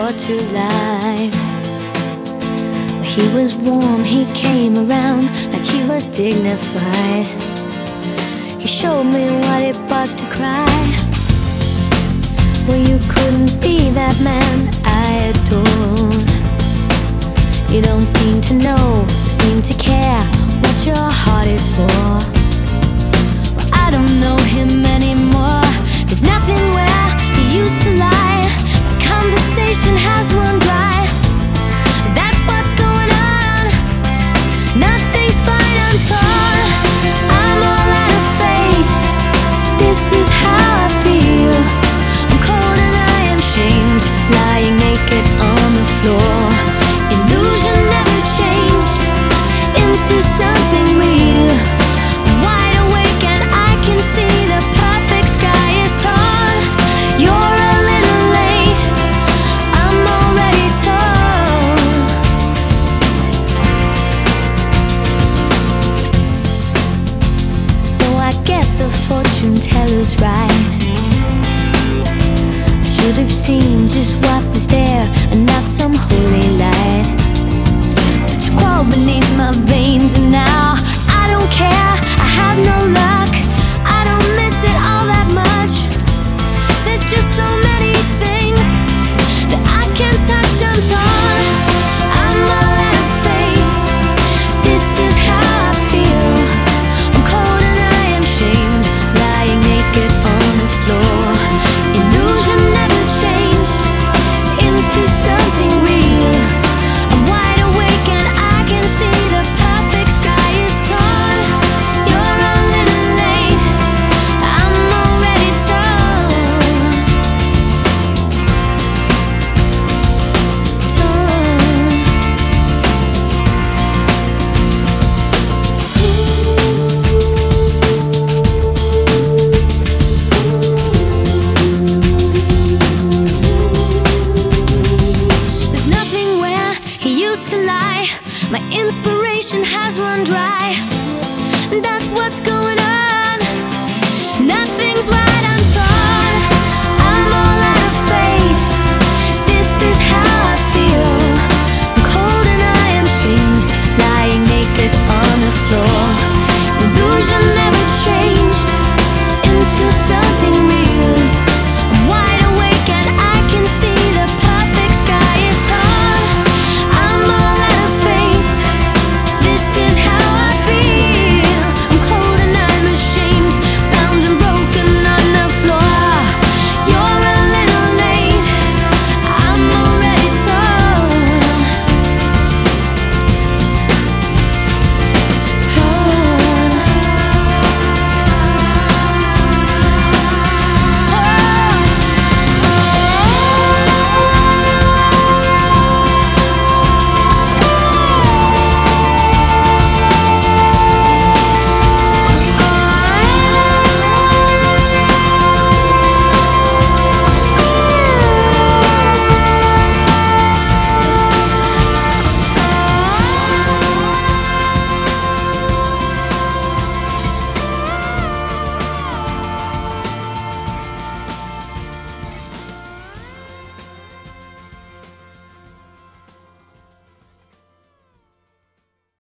brought to life. He was warm, he came around like he was dignified. He showed me what it was to cry. Well, you couldn't be that man I adore. You don't seem to know, seem to care what your heart is for. Well, I don't know him anymore. There's nothing where he used to lie. My conversation has run dry. That's what's going on. Nothing's fine, I'm torn. I'm all out of faith. This is how I feel. I'm cold and I am shamed, lying naked on the floor. Illusion never changed into something real. I'm wide awake and I can see the perfect sky is torn. You're a little late, I'm already torn. So I guess the fortune teller's right. I should have seen just what was there and not some holy